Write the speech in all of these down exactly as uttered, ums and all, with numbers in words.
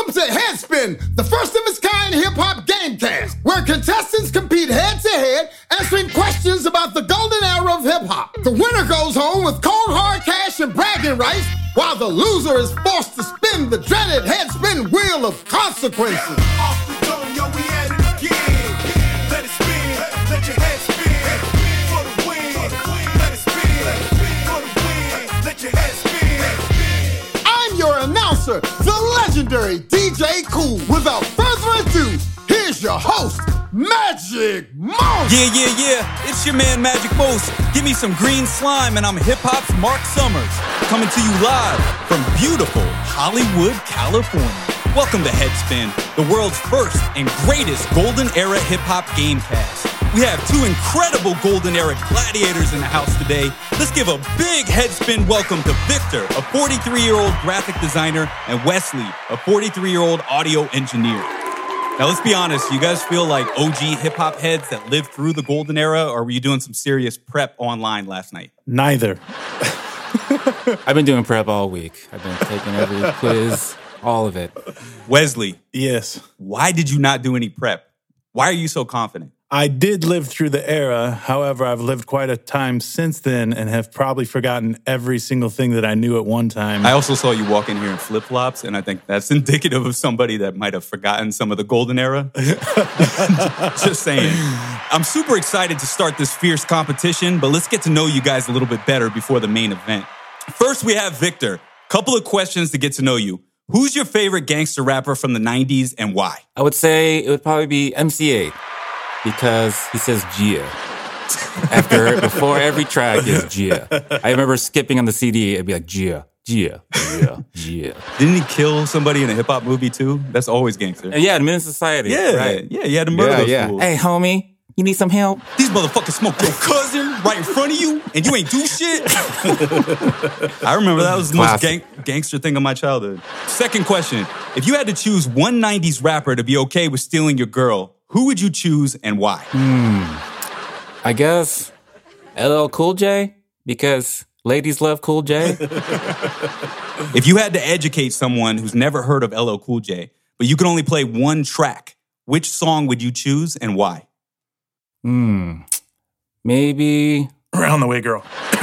Welcome to Headspin, the first of its kind hip-hop gamecast, where contestants compete head-to-head, answering questions about the golden era of hip-hop. The winner goes home with cold hard cash and bragging rights, while the loser is forced to spin the dreaded Headspin wheel of consequences. Off the dome, yo, we at it again. Let it spin, let your head spin. For the win, let it spin. For the win, let your head spin. I'm your announcer, the legendary D J Cool. Without further ado, here's your host, Magic Most. Yeah, yeah, yeah. It's your man, Magic Most. Give me some green slime, and I'm hip-hop's Mark Summers. Coming to you live from beautiful Hollywood, California. Welcome to Headspin, the world's first and greatest golden era hip-hop gamecast. We have two incredible golden era gladiators in the house today. Let's give a big Headspin welcome to Victor, a forty-three-year-old graphic designer, and Wesley, a forty-three-year-old audio engineer. Now, let's be honest. You guys feel like O G hip-hop heads that lived through the golden era, or were you doing some serious prep online last night? Neither. I've been doing prep all week. I've been taking every quiz, all of it. Wesley. Yes. Why did you not do any prep? Why are you so confident? I did live through the era. However, I've lived quite a time since then and have probably forgotten every single thing that I knew at one time. I also saw you walk in here in flip-flops, and I think that's indicative of somebody that might have forgotten some of the golden era. Just saying. I'm super excited to start this fierce competition, but let's get to know you guys a little bit better before the main event. First, we have Victor. Couple of questions to get to know you. Who's your favorite gangster rapper from the nineties and why? I would say it would probably be M C eight because he says Gia. After, before every track is Gia. I remember skipping on the C D, it'd be like Gia, Gia, Gia, Gia. Didn't he kill somebody in a hip-hop movie too? That's always gangster. And yeah, in Menace Society. Yeah, right. Yeah, you had to murder yeah, those yeah. fools. Hey, homie. You need some help? These motherfuckers smoked your cousin right in front of you, and you ain't do shit? I remember that was the most gang- gangster thing of my childhood. Second question. If you had to choose one nineties rapper to be okay with stealing your girl, who would you choose and why? Hmm. I guess L L Cool J, because ladies love Cool J. If you had to educate someone who's never heard of L L Cool J, but you could only play one track, which song would you choose and why? Hmm. Maybe Around the Way Girl.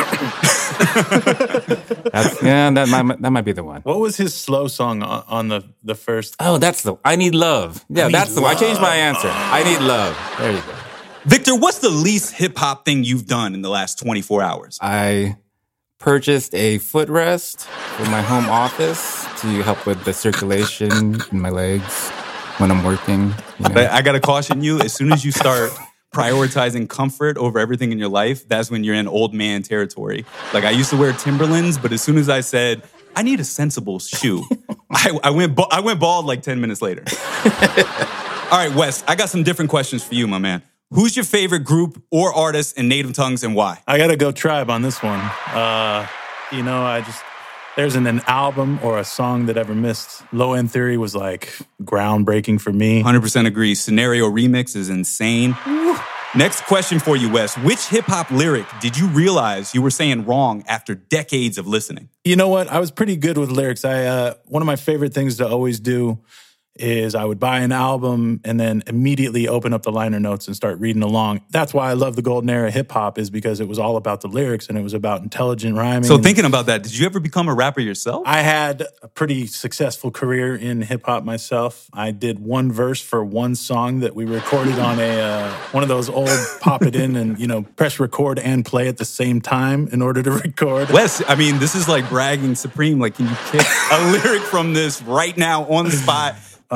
That's, yeah, that might that might be the one. What was his slow song on, on the, the first? Oh, that's the I Need Love. Yeah, I that's need the one. I love. changed my answer. I Need Love. There you go. Victor, what's the least hip-hop thing you've done in the last twenty-four hours? I purchased a footrest for my home office to help with the circulation in my legs when I'm working. You know? But I gotta caution you, as soon as you start prioritizing comfort over everything in your life, that's when you're in old man territory. Like, I used to wear Timberlands, but as soon as I said, I need a sensible shoe, I, I went ba- I went bald like ten minutes later. All right, Wes, I got some different questions for you, my man. Who's your favorite group or artist in native tongues and why? I got to go Tribe on this one. Uh, you know, I just... There's an, an album or a song that ever missed. Low End Theory was like groundbreaking for me. one hundred percent agree. Scenario Remix is insane. Woo. Next question for you, Wes. Which hip-hop lyric did you realize you were saying wrong after decades of listening? You know what? I was pretty good with lyrics. I uh, one of my favorite things to always do is I would buy an album and then immediately open up the liner notes and start reading along. That's why I love the golden era hip-hop, is because it was all about the lyrics and it was about intelligent rhyming. So thinking about that, did you ever become a rapper yourself? I had a pretty successful career in hip-hop myself. I did one verse for one song that we recorded on a uh, one of those old pop it in and, you know, press record and play at the same time in order to record. Wes, I mean, this is like bragging supreme. Like, can you pick a lyric from this right now on the spot?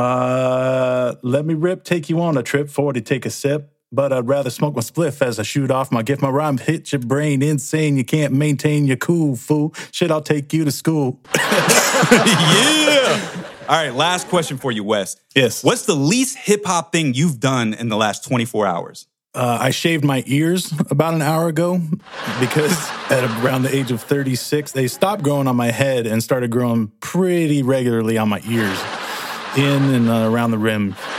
Uh, let me rip, take you on a trip, forty, take a sip. But I'd rather smoke my spliff as I shoot off my gift. My rhyme hit your brain insane. You can't maintain your cool, fool. Shit, I'll take you to school. Yeah. All right, last question for you, Wes. Yes. What's the least hip-hop thing you've done in the last twenty-four hours? Uh, I shaved my ears about an hour ago because at around the age of thirty-six, they stopped growing on my head and started growing pretty regularly on my ears. In and uh, around the rim.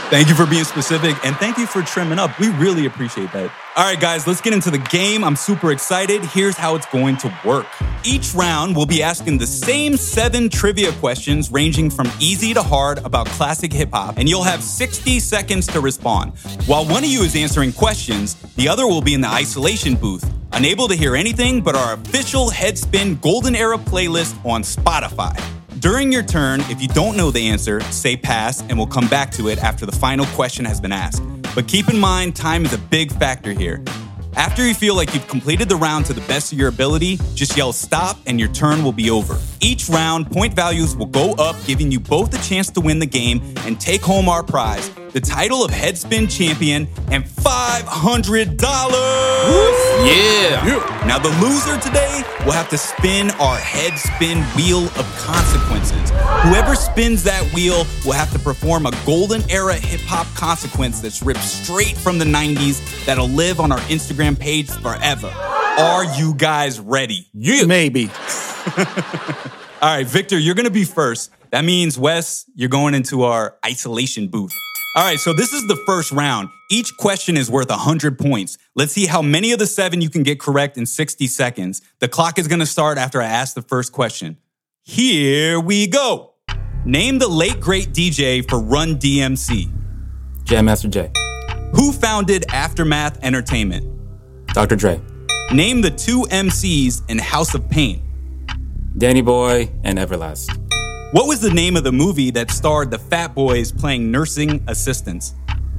Thank you for being specific, and thank you for trimming up. We really appreciate that. All right, guys, let's get into the game. I'm super excited. Here's how it's going to work. Each round, we'll be asking the same seven trivia questions ranging from easy to hard about classic hip-hop, and you'll have sixty seconds to respond. While one of you is answering questions, the other will be in the isolation booth, unable to hear anything but our official Headspin Golden Era playlist on Spotify. During your turn, if you don't know the answer, say pass, and we'll come back to it after the final question has been asked. But keep in mind, time is a big factor here. After you feel like you've completed the round to the best of your ability, just yell stop and your turn will be over. Each round, point values will go up, giving you both a chance to win the game and take home our prize, the title of Headspin Champion, and five hundred dollars! Yeah! Now the loser today will have to spin our Headspin Wheel of Consequences. Whoever spins that wheel will have to perform a golden era hip-hop consequence that's ripped straight from the nineties that'll live on our Instagram page forever. Are you guys ready? Yeah. Maybe. All right, Victor, you're going to be first. That means, Wes, you're going into our isolation booth. All right, so this is the first round. Each question is worth one hundred points. Let's see how many of the seven you can get correct in sixty seconds. The clock is going to start after I ask the first question. Here we go. Name the late great D J for Run D M C. Jam Master Jay. Who founded Aftermath Entertainment? Doctor Dre. Name the two M Cs in House of Pain. Danny Boy and Everlast. What was the name of the movie that starred the Fat Boys playing nursing assistants?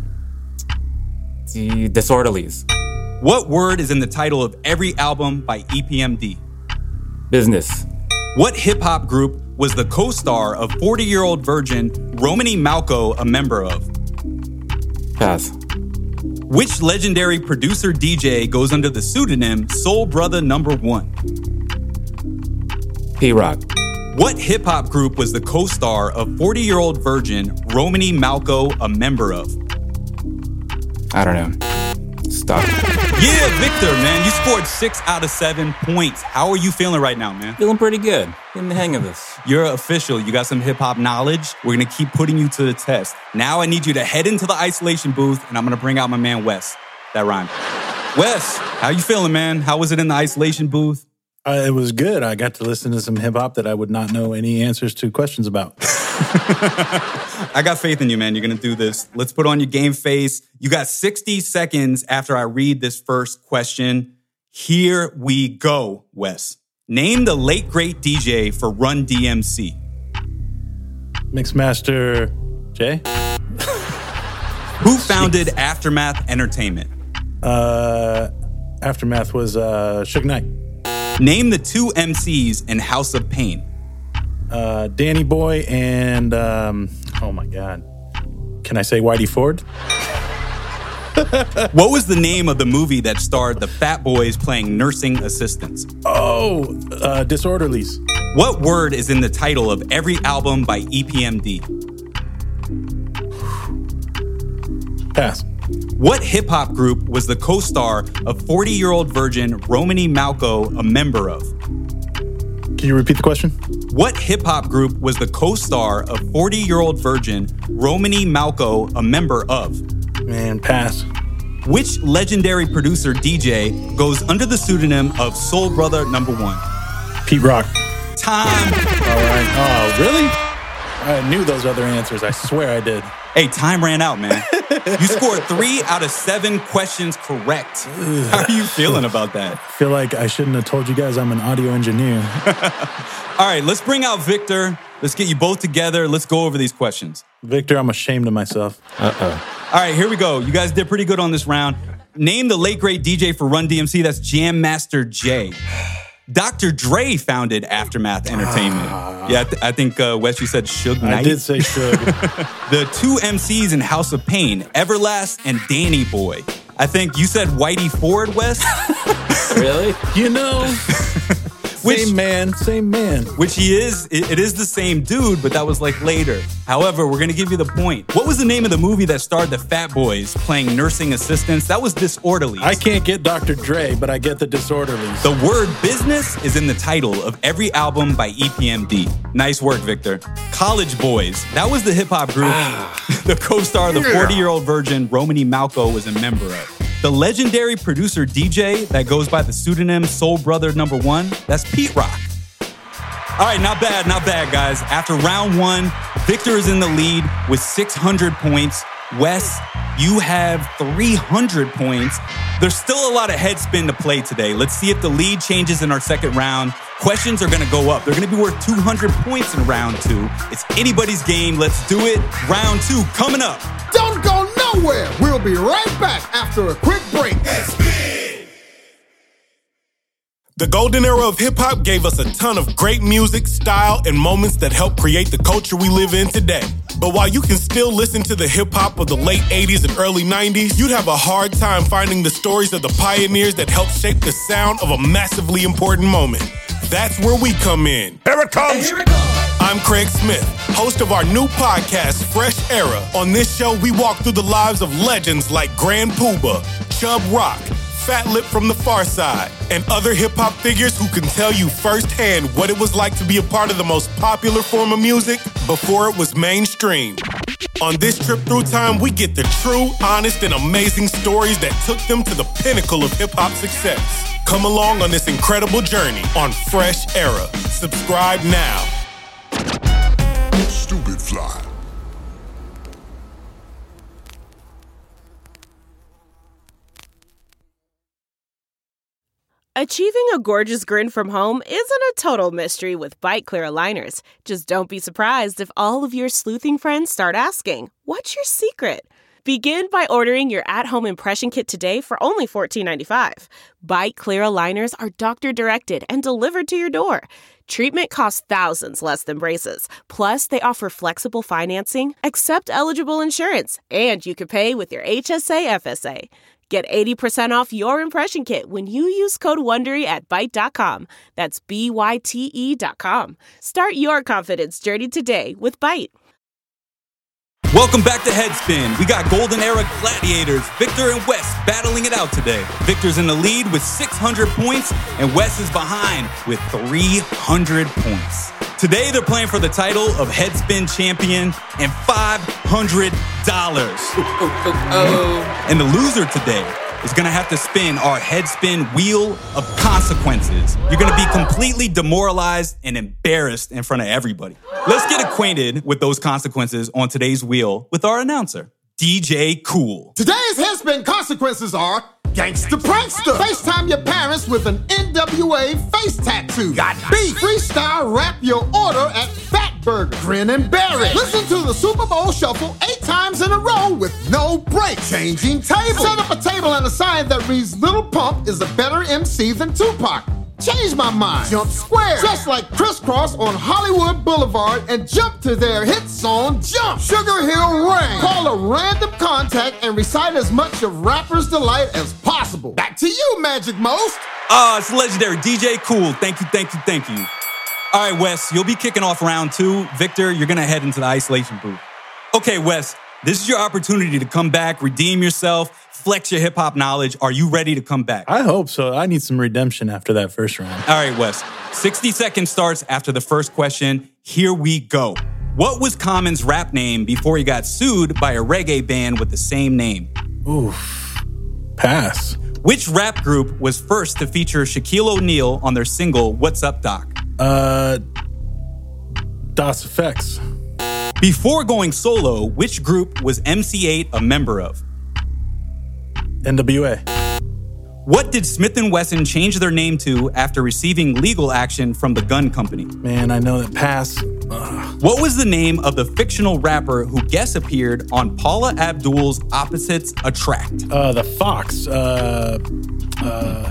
The Disorderlies. What word is in the title of every album by E P M D? Business. What hip-hop group was the co-star of forty-year-old virgin Romany Malco a member of? Pass. Which legendary producer D J goes under the pseudonym Soul Brother Number One? P-Rock. What hip-hop group was the co-star of forty-year-old virgin Romany Malco a member of? I don't know. Stop. Yeah, Victor, man, you scored six out of seven points. How are you feeling right now, man? Feeling pretty good. Getting the hang of this. You're official. You got some hip-hop knowledge. We're going to keep putting you to the test. Now I need you to head into the isolation booth, and I'm going to bring out my man, Wes. That rhymed. Wes, how you feeling, man? How was it in the isolation booth? Uh, it was good. I got to listen to some hip-hop that I would not know any answers to questions about. I got faith in you, man. You're going to do this. Let's put on your game face. You got sixty seconds after I read this first question. Here we go, Wes. Name the late, great D J for Run D M C. Mixmaster Jay? Who founded Aftermath Entertainment? Uh, Aftermath was uh, Suge Knight. Name the two M Cs in House of Pain. Uh, Danny Boy and, um, oh my God. Can I say Whitey Ford? What was the name of the movie that starred the Fat Boys playing nursing assistants? Oh, uh, Disorderlies. What word is in the title of every album by E P M D? Pass. What hip-hop group was the co-star of forty-year-old virgin Romany Malco a member of? Can you repeat the question? What hip-hop group was the co-star of forty-year-old virgin Romany Malco a member of? Man, pass. Which legendary producer D J goes under the pseudonym of Soul Brother Number One? Pete Rock. Time. All right. Oh, really? I knew those other answers. I swear I did. Hey, time ran out, man. You scored three out of seven questions correct. How are you feeling about that? I feel like I shouldn't have told you guys I'm an audio engineer. All right, let's bring out Victor. Let's get you both together. Let's go over these questions. Victor, I'm ashamed of myself. Uh-oh. All right, here we go. You guys did pretty good on this round. Name the late, great D J for Run D M C. That's Jam Master Jay. Doctor Dre founded Aftermath Entertainment. Ah. Yeah, I, th- I think, uh, Wes, you said Suge Knight. I did say Suge. The two M Cs in House of Pain, Everlast and Danny Boy. I think you said Whitey Ford, Wes? Really? You know, Which- same man, same man. Which he is, it, it is the same dude, but that was like later. However, we're gonna give you the point. What was the name of the movie that starred the Fat Boys playing nursing assistants? That was Disorderlies. I can't get Doctor Dre, but I get the Disorderlies. The word business is in the title of every album by E P M D. Nice work, Victor. College Boys, that was the hip hop group the co-star of the forty-year-old virgin Romany Malco was a member of. The legendary producer D J that goes by the pseudonym Soul Brother Number One, that's Pete Rock. All right, not bad, not bad, guys. After round one, Victor is in the lead with six hundred points. Wes, you have three hundred points. There's still a lot of head spin to play today. Let's see if the lead changes in our second round. Questions are gonna go up. They're gonna be worth two hundred points in round two. It's anybody's game. Let's do it. Round two coming up. Don't go nowhere. We'll be right back after a quick break. The golden era of hip-hop gave us a ton of great music, style, and moments that help create the culture we live in today. But while you can still listen to the hip-hop of the late eighties and early nineties, you'd have a hard time finding the stories of the pioneers that helped shape the sound of a massively important moment. That's where we come in. Here it comes! Here it comes! I'm Craig Smith, host of our new podcast, Fresh Era. On this show, we walk through the lives of legends like Grand Puba, Chub Rock, Fat Lip from the Far Side, and other hip-hop figures who can tell you firsthand what it was like to be a part of the most popular form of music before it was mainstream. On this trip through time, we get the true, honest, and amazing stories that took them to the pinnacle of hip-hop success. Come along on this incredible journey on Fresh Era. Subscribe now. Stupid Fly. Achieving a gorgeous grin from home isn't a total mystery with Bite Clear aligners. Just don't be surprised if all of your sleuthing friends start asking, "What's your secret?" Begin by ordering your at-home impression kit today for only fourteen ninety-five. Bite Clear aligners are doctor-directed and delivered to your door. Treatment costs thousands less than braces. Plus, they offer flexible financing, accept eligible insurance, and you can pay with your H S A F S A. Get eighty percent off your impression kit when you use code WONDERY at Byte dot com. That's B Y T E dot com. Start your confidence journey today with Byte. Welcome back to Headspin. We got Golden Era Gladiators, Victor and Wes, battling it out today. Victor's in the lead with six hundred points, and Wes is behind with three hundred points. Today, they're playing for the title of Headspin Champion and five hundred dollars. And the loser today is going to have to spin our Headspin Wheel of Consequences. You're going to be completely demoralized and embarrassed in front of everybody. Let's get acquainted with those consequences on today's wheel with our announcer, D J Cool. Today's Headspin consequences are Gangsta Prankster. FaceTime your parents with an N W A face tattoo. B. Freestyle rap your order at Fat Burger. Grin and bear it. Listen to the Super Bowl Shuffle eight times in a row with no break. Changing tables. Set up a table and a sign that reads Little Pump is a better M C than Tupac. Change my mind. Jump square. Just like Crisscross on Hollywood Boulevard and jump to their hit song, Jump. Sugar Hill Ring. Call a random contact and recite as much of Rapper's Delight as possible. Back to you, Magic Most. Ah, uh, it's legendary. D J Cool. Thank you, thank you, thank you. All right, Wes, you'll be kicking off round two. Victor, you're going to head into the isolation booth. Okay, Wes, this is your opportunity to come back, redeem yourself, flex your hip-hop knowledge. Are you ready to come back? I hope so. I need some redemption after that first round. All right, Wes. sixty seconds starts after the first question. Here we go. What was Common's rap name before he got sued by a reggae band with the same name? Oof. Pass. Which rap group was first to feature Shaquille O'Neal on their single, What's Up, Doc? Uh, Das Effects. Before going solo, which group was M C eight a member of? N W A. What did Smith and Wesson change their name to after receiving legal action from the gun company? Man, I know that. Pass. Ugh. What was the name of the fictional rapper who guest appeared on Paula Abdul's Opposites Attract? Uh, the Fox. Uh, uh,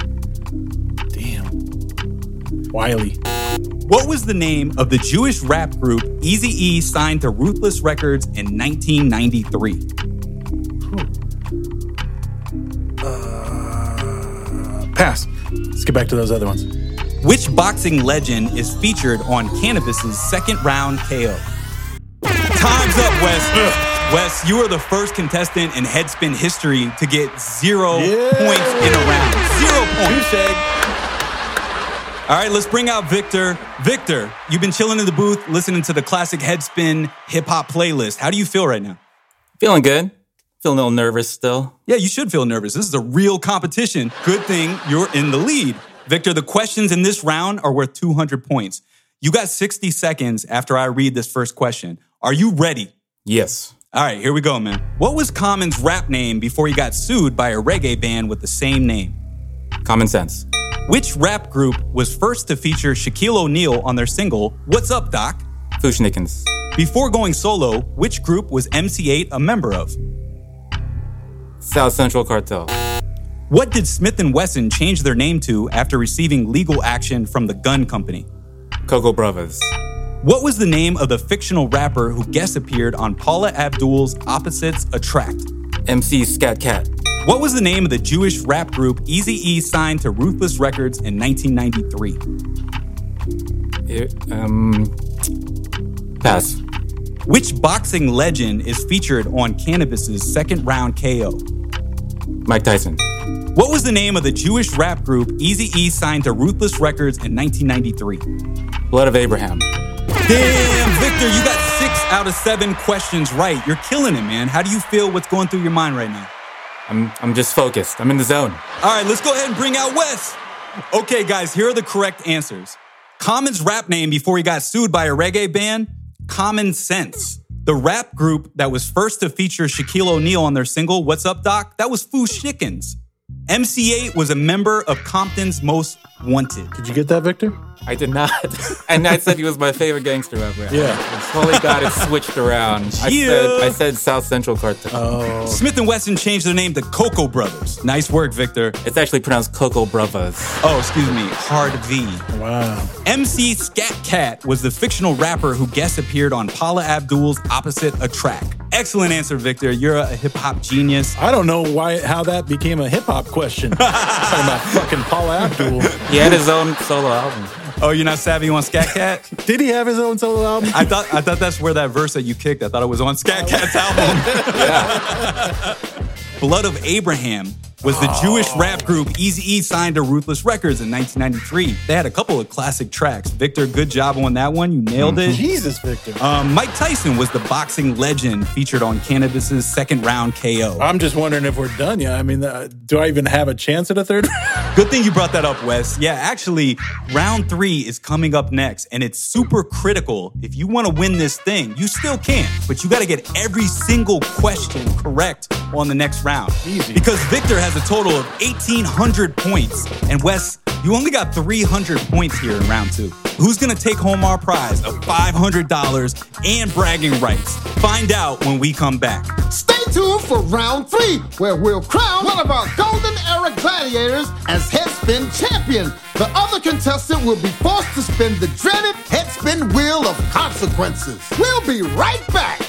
damn. Wiley. What was the name of the Jewish rap group Eazy-E signed to Ruthless Records in nineteen ninety-three? Uh, pass. Let's get back to those other ones. Which boxing legend is featured on Cannabis's second round K O? Time's up, Wes. Wes, you are the first contestant in Headspin history to get zero Yeah. points in a round. Zero points. Touche. All right, let's bring out Victor. Victor, you've been chilling in the booth, listening to the classic Headspin hip-hop playlist. How do you feel right now? Feeling good. Feeling a little nervous still. Yeah, you should feel nervous. This is a real competition. Good thing you're in the lead. Victor, the questions in this round are worth two hundred points. You got sixty seconds after I read this first question. Are you ready? Yes. All right, here we go, man. What was Common's rap name before he got sued by a reggae band with the same name? Common sense. Which rap group was first to feature Shaquille O'Neal on their single, What's Up, Doc? Fushnikins. Before going solo, which group was M C eight a member of? South Central Cartel. What did Smith and Wesson change their name to after receiving legal action from the gun company? Coco Brothers. What was the name of the fictional rapper who guest appeared on Paula Abdul's Opposites Attract? M C Scat Cat. What was the name of the Jewish rap group Eazy-E signed to Ruthless Records in nineteen ninety-three? It, um, pass. Which boxing legend is featured on Cannabis's second round K O? Mike Tyson. What was the name of the Jewish rap group Eazy-E signed to Ruthless Records in nineteen ninety-three? Blood of Abraham. Damn, Victor, you got six out of seven questions right. You're killing it, man. How do you feel? What's going through your mind right now? I'm I'm just focused. I'm in the zone. All right, let's go ahead and bring out Wes. Okay, guys, here are the correct answers. Common's rap name before he got sued by a reggae band? Common Sense. The rap group that was first to feature Shaquille O'Neal on their single, What's Up, Doc? That was Fushnikins. M C eight was a member of Compton's Most Wanted. Did you get that, Victor? I did not. And I said he was my favorite gangster rapper. Yeah. I totally got it switched around. I Yeah. said I said South Central Cartel. Oh. Smith and Wesson changed their name to Coco Brothers. Nice work, Victor. It's actually pronounced Coco Brothers. Oh, excuse me, hard V. Wow. M C Scat Cat was the fictional rapper who guest appeared on Paula Abdul's Opposite Attract. Excellent answer, Victor. You're a hip-hop genius. I don't know why how that became a hip-hop question. Talking about fucking Paula Abdul. He had his own solo album. Oh, you're not savvy on Scat Cat? Did he have his own solo album? I thought I thought that's where that verse that you kicked. I thought it was on Scat Cat's album. Blood of Abraham was the Jewish rap group Eazy-E signed to Ruthless Records in nineteen ninety-three. They had a couple of classic tracks. Victor, good job on that one. You nailed it. Jesus, Victor. Um, Mike Tyson was the boxing legend featured on Cannabis's second round K O. I'm just wondering if we're done yet. I mean, uh, do I even have a chance at a third? Good thing you brought that up, Wes. Yeah, actually, round three is coming up next, and it's super critical. If you want to win this thing, you still can, but you got to get every single question correct on the next round. Easy. Because Victor has a total of eighteen hundred points, and Wes, you only got three hundred points here in round two. Who's going to take home our prize of five hundred dollars and bragging rights? Find out when we come back. Stay tuned for round three, where we'll crown one of our golden era gladiators as Headspin champion. The other contestant will be forced to spin the dreaded Headspin wheel of consequences. We'll be right back.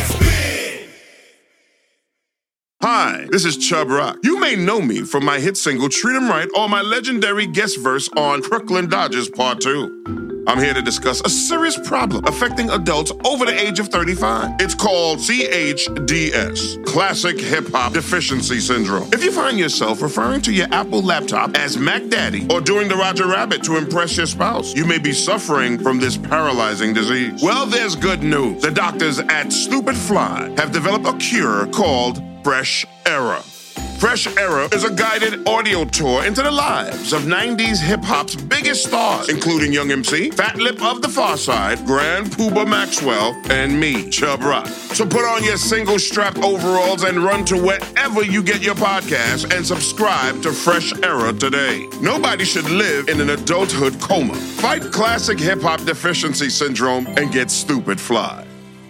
Hi, this is Chubb Rock. You may know me from my hit single Treat 'Em Right or my legendary guest verse on Crooklyn Dodgers Part two. I'm here to discuss a serious problem affecting adults over the age of thirty-five. It's called C H D S, Classic Hip Hop Deficiency Syndrome. If you find yourself referring to your Apple laptop as Mac Daddy or doing the Roger Rabbit to impress your spouse, you may be suffering from this paralyzing disease. Well, there's good news. The doctors at Stupid Fly have developed a cure called Fresh Era. Fresh Era is a guided audio tour into the lives of nineties hip-hop's biggest stars, including Young M C, Fat Lip of the Far Side, Grand Puba Maxwell, and me, Chubb Rock. So put on your single-strap overalls and run to wherever you get your podcasts and subscribe to Fresh Era today. Nobody should live in an adulthood coma. Fight classic hip-hop deficiency syndrome and get Stupid Fly.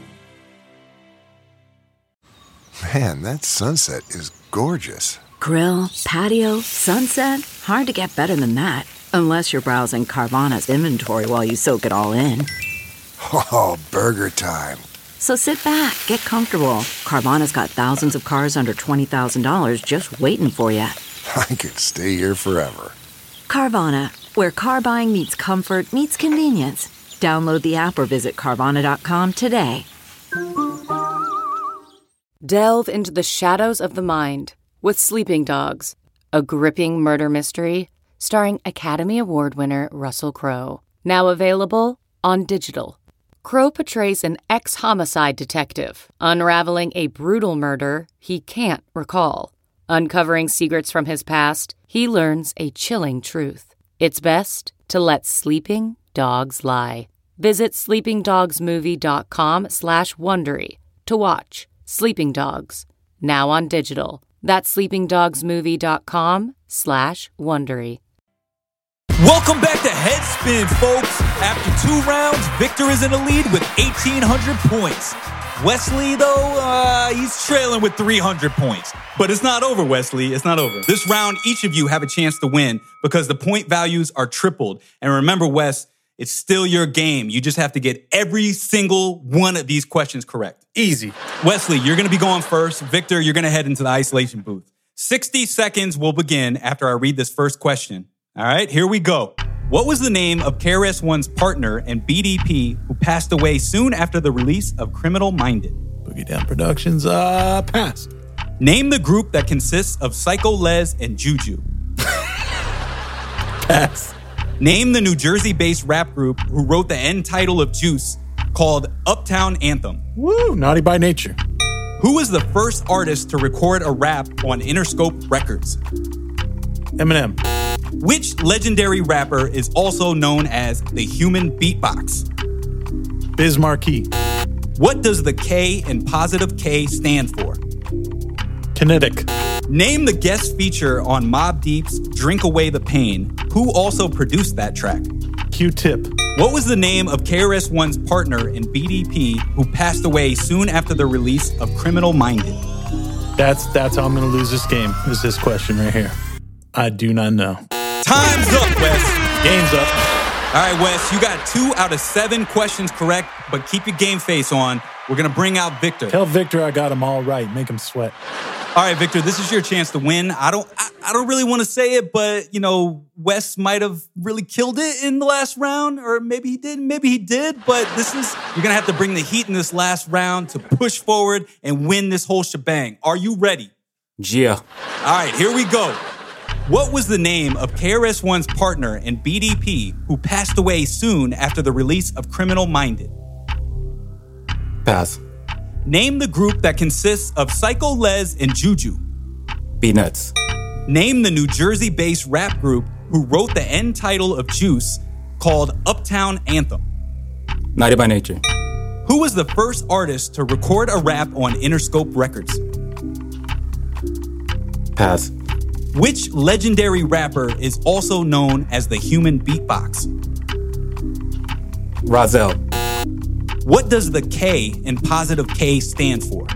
Man, that sunset is gorgeous. Grill, patio, sunset. Hard to get better than that. Unless you're browsing Carvana's inventory while you soak it all in. Oh, burger time. So sit back, get comfortable. Carvana's got thousands of cars under twenty thousand dollars just waiting for you. I could stay here forever. Carvana, where car buying meets comfort meets convenience. Download the app or visit Carvana dot com today. Delve into the shadows of the mind with Sleeping Dogs, a gripping murder mystery starring Academy Award winner Russell Crowe. Now available on digital. Crowe portrays an ex-homicide detective unraveling a brutal murder he can't recall. Uncovering secrets from his past, he learns a chilling truth. It's best to let sleeping dogs lie. Visit sleepingdogsmovie.com slash Wondery to watch Sleeping Dogs, now on digital. That's sleepingdogsmovie.com slash Wondery. Welcome back to Headspin, folks. After two rounds, Victor is in the lead with eighteen hundred points. Wesley, though, uh, he's trailing with three hundred points. But it's not over, Wesley. It's not over. This round, each of you have a chance to win because the point values are tripled. And remember, Wes, it's still your game. You just have to get every single one of these questions correct. Easy. Wesley, you're going to be going first. Victor, you're going to head into the isolation booth. sixty seconds will begin after I read this first question. All right, here we go. What was the name of K R S One's partner and B D P who passed away soon after the release of Criminal Minded? Boogie Down Productions, uh, pass. Name the group that consists of Psycho Les and Juju. Pass. Name the New Jersey-based rap group who wrote the end title of Juice called Uptown Anthem. Woo, Naughty by Nature. Who was the first artist to record a rap on Interscope Records? Eminem. Which legendary rapper is also known as the Human Beatbox? Biz Markie. What does the K in Positive K stand for? Kinetic. Name the guest feature on Mobb Deep's Drink Away the Pain. Who also produced that track? Q-Tip. What was the name of K R S One's partner in B D P who passed away soon after the release of Criminal Minded? That's that's how I'm going to lose this game, is this question right here. I do not know. Time's up, Wes. Game's up. All right, Wes, you got two out of seven questions correct, but keep your game face on. We're going to bring out Victor. Tell Victor I got him all right. Make him sweat. All right, Victor, this is your chance to win. I don't I, I don't really want to say it, but, you know, Wes might have really killed it in the last round, or maybe he didn't, maybe he did, but this is, you're going to have to bring the heat in this last round to push forward and win this whole shebang. Are you ready? Gia. All right, here we go. What was the name of K R S One's partner in B D P who passed away soon after the release of Criminal Minded? Pass. Name the group that consists of Psycho Les and Juju. Peanuts. Name the New Jersey-based rap group who wrote the end title of Juice called Uptown Anthem. Naughty by Nature. Who was the first artist to record a rap on Interscope Records? Pass. Which legendary rapper is also known as the Human Beatbox? Rozelle. What does the K in Positive K stand for?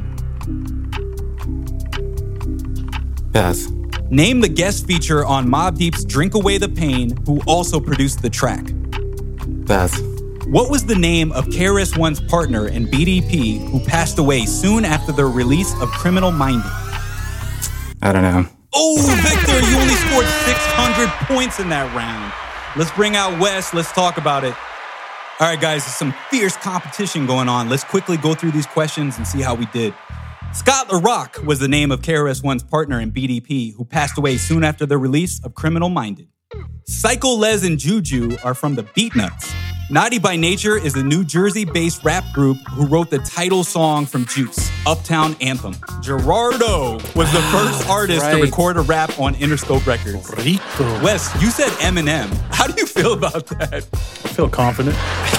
Pass. Name the guest feature on Mobb Deep's Drink Away the Pain who also produced the track. Pass. What was the name of K R S One's partner in B D P who passed away soon after the release of Criminal Minded? I don't know. Oh, Victor, you only scored six hundred points in that round. Let's bring out Wes. Let's talk about it. All right, guys, there's some fierce competition going on. Let's quickly go through these questions and see how we did. Scott LaRock was the name of K R S One's partner in B D P who passed away soon after the release of Criminal Minded. Psycho Les and Juju are from the Beatnuts. Naughty by Nature is a New Jersey-based rap group who wrote the title song from Juice, Uptown Anthem. Gerardo was the first artist right. to record a rap on Interscope Records. Rico. Wes, you said Eminem. How do you feel about that? I feel confident.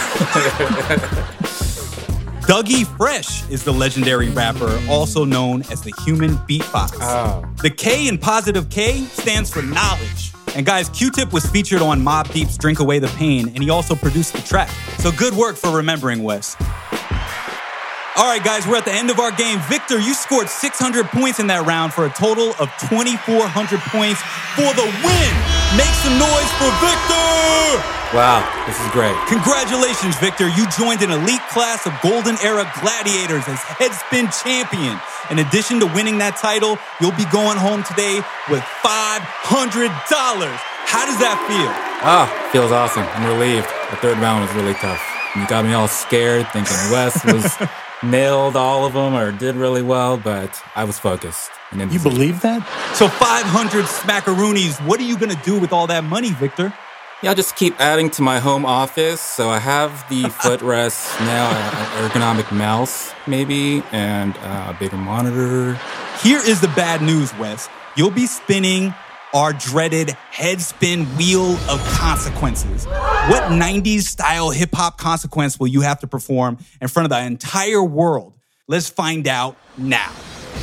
Dougie Fresh is the legendary rapper, also known as the Human Beatbox. Oh. The K in Positive K stands for knowledge. And guys, Q-Tip was featured on Mobb Deep's Drink Away the Pain, and he also produced the track. So good work for remembering, Wes. All right, guys, we're at the end of our game. Victor, you scored six hundred points in that round for a total of twenty-four hundred points for the win. Make some noise for Victor! Wow, this is great. Congratulations, Victor. You joined an elite class of Golden Era Gladiators as Headspin champion. In addition to winning that title, you'll be going home today with five hundred dollars. How does that feel? Ah, feels awesome. I'm relieved. The third round was really tough. You got me all scared, thinking Wes was nailed all of them or did really well, but I was focused. And then You believe that? So five hundred smackaroonies, what are you going to do with all that money, Victor? Yeah, I'll just keep adding to my home office. So I have the footrest now, an ergonomic mouse maybe, and uh, a bigger monitor. Here is the bad news, Wes. You'll be spinning our dreaded headspin wheel of consequences. What nineties-style hip-hop consequence will you have to perform in front of the entire world? Let's find out now.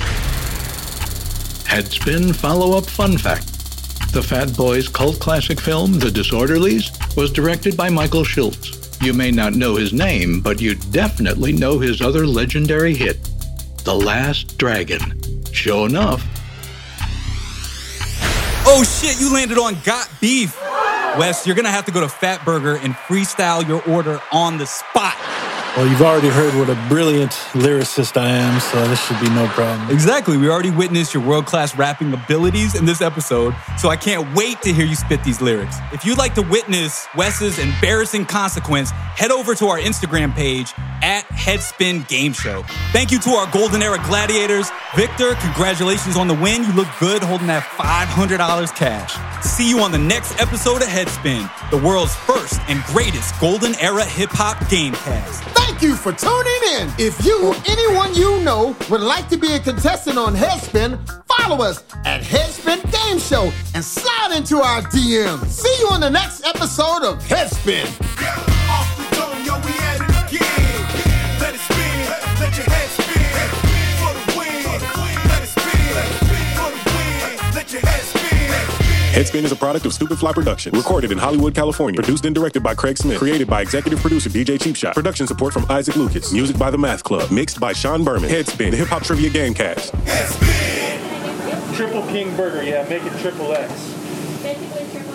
Headspin follow-up fun fact. The Fat Boys cult classic film, The Disorderlies, was directed by Michael Schultz. You may not know his name, but you definitely know his other legendary hit, The Last Dragon. Sure enough. Oh shit, you landed on Got Beef. Wes, you're gonna have to go to Fat Burger and freestyle your order on the spot. Well, you've already heard what a brilliant lyricist I am, so this should be no problem. Exactly. We already witnessed your world-class rapping abilities in this episode, so I can't wait to hear you spit these lyrics. If you'd like to witness Wes's embarrassing consequence, head over to our Instagram page at Headspin Game Show. Thank you to our Golden Era Gladiators. Victor, congratulations on the win. You look good holding that five hundred dollars cash. See you on the next episode of Headspin, the world's first and greatest Golden Era hip-hop gamecast. Thank you for tuning in. If you or anyone you know would like to be a contestant on Headspin, follow us at Headspin Game Show and slide into our D Ms. See you on the next episode of Headspin. Off the dome, yo, we at it again. Let it spin, let your head spin. For the win, let it spin. For the win, let your head spin. Headspin is a product of Stupid Fly Productions. Recorded in Hollywood, California. Produced and directed by Craig Smith. Created by executive producer D J Cheapshot. Production support from Isaac Lucas. Music by The Math Club. Mixed by Sean Berman. Headspin, the hip-hop trivia gamecast. Headspin. Triple King Burger, yeah, make it triple X. Basically triple